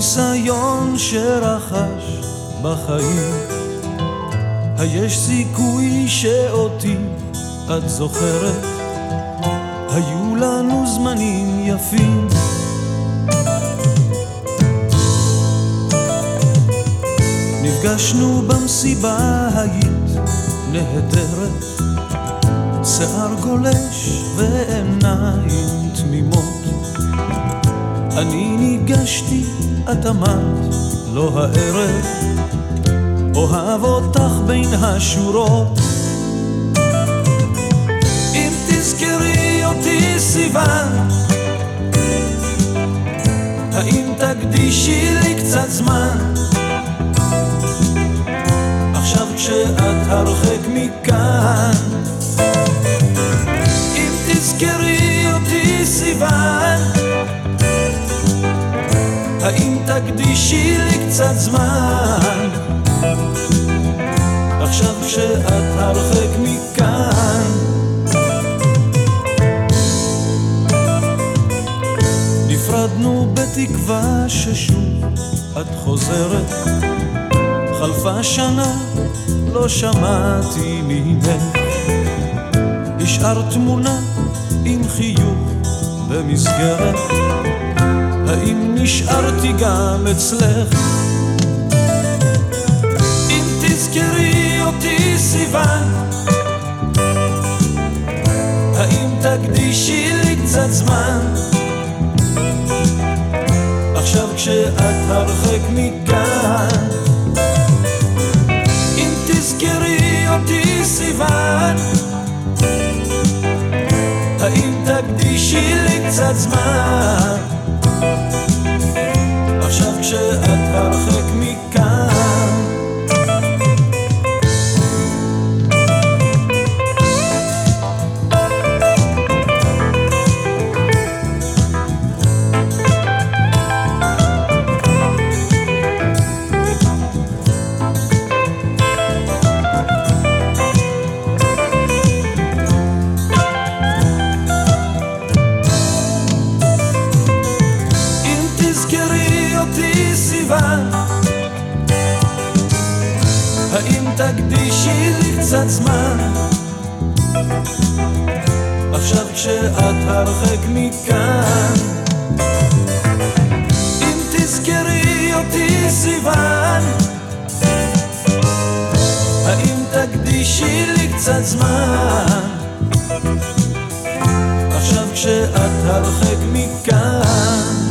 ניסיון שרחש בחיים, היש סיכוי שאותי את זוכרת, היו לנו זמנים יפים. נפגשנו במסיבה, היית נהדרת, שיער גולש ועיניים תמימות. אני ניגשתי, את אמרת לא הערב, אוהב אותך בין השורות. אם תזכרי אותי סיוון, האם תקדישי לי קצת זמן? עכשיו כשאת הרחק מכאן, אם תזכרי אותי סיוון, האם תקדישי לי קצת זמן? עכשיו כשאת הרחק מכאן. נפרדנו בתקווה ששוב את חוזרת, חלפה שנה לא שמעתי ממך, השארת תמונה עם חיוך במסגרת, האם נשארתי גם אצלך? אם תזכרי אותי סיוון, האם תקדישי לי קצת זמן? עכשיו כשאת הרחק מכאן, אם תזכרי אותי סיוון, האם תקדישי לי קצת זמן? עכשיו כשאת הרחק מכאן. האם תקדישי לי קצת זמן? עכשיו כשאת הרחק מכאן, אם תזכרי אותי סיוון, האם תקדישי לי קצת זמן? עכשיו כשאת הרחק מכאן.